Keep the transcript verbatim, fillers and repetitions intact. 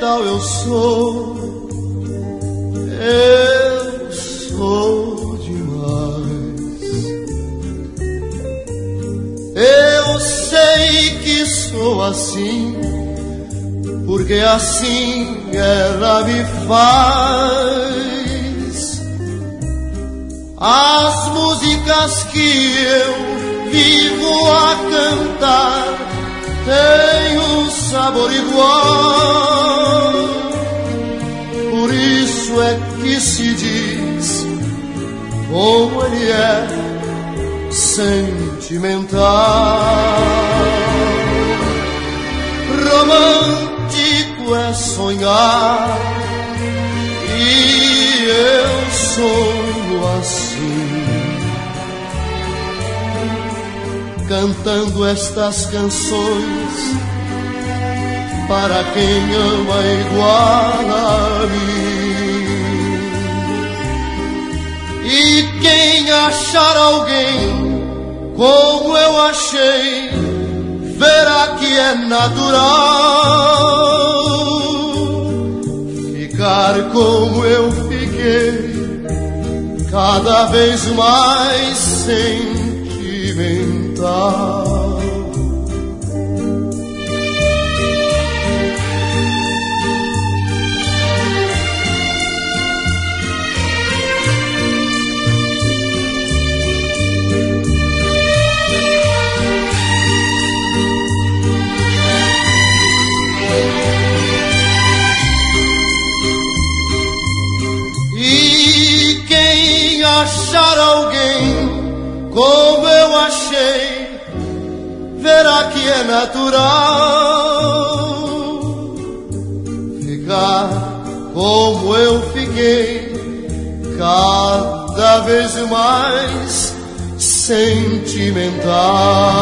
sentimental eu sou, eu sou demais. Eu sei que sou assim, porque assim ela me faz. As músicas que eu vivo a cantar têm um sabor igual. Por isso é que se diz como ele é sentimental. Romântico é sonhar, e eu sonho assim, cantando estas canções para quem ama igual a mim. E quem achar alguém como eu achei, verá que é natural ficar como eu fiquei, cada vez mais sentimental. Achar alguém como eu achei, verá que é natural ficar como eu fiquei, cada vez mais sentimental.